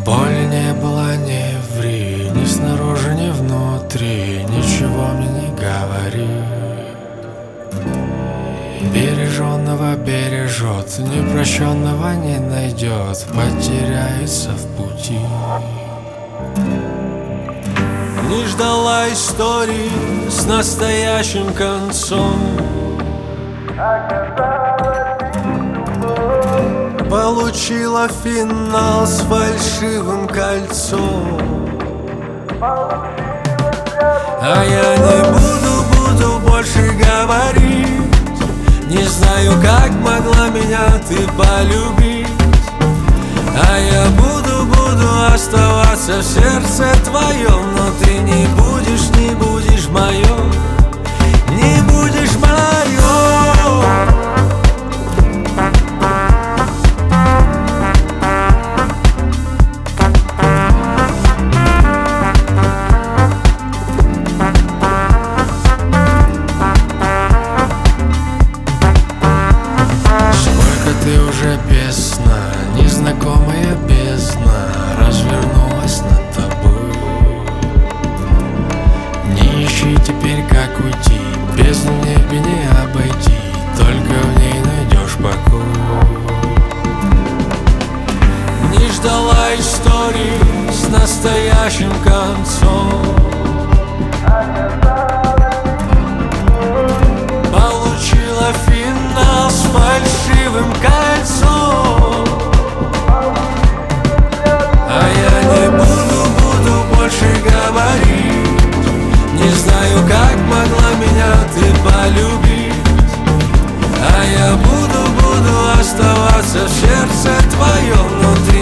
Боль не была, не ври, ни снаружи, ни внутри, ничего мне не говори. Береженного бережет, непрощенного не найдет, потеряется в пути. Не ждала истории с настоящим концом, получила финал с фальшивым кольцом. А я не буду больше говорить. Не знаю, как могла меня ты полюбить. А я буду оставаться в сердце твоем. Но ты не будешь моем, не будешь моем. Ты уже без сна, незнакомая бездна развернулась над тобой. Не ищи теперь, как уйти, бездну в небе не обойти, только в ней найдешь покой. Не ждала истории с настоящим концом, получила финал с фальшивым кольцом. А я не буду больше говорить. Не знаю, как могла меня ты полюбить. А я буду оставаться в сердце твоем. Но ты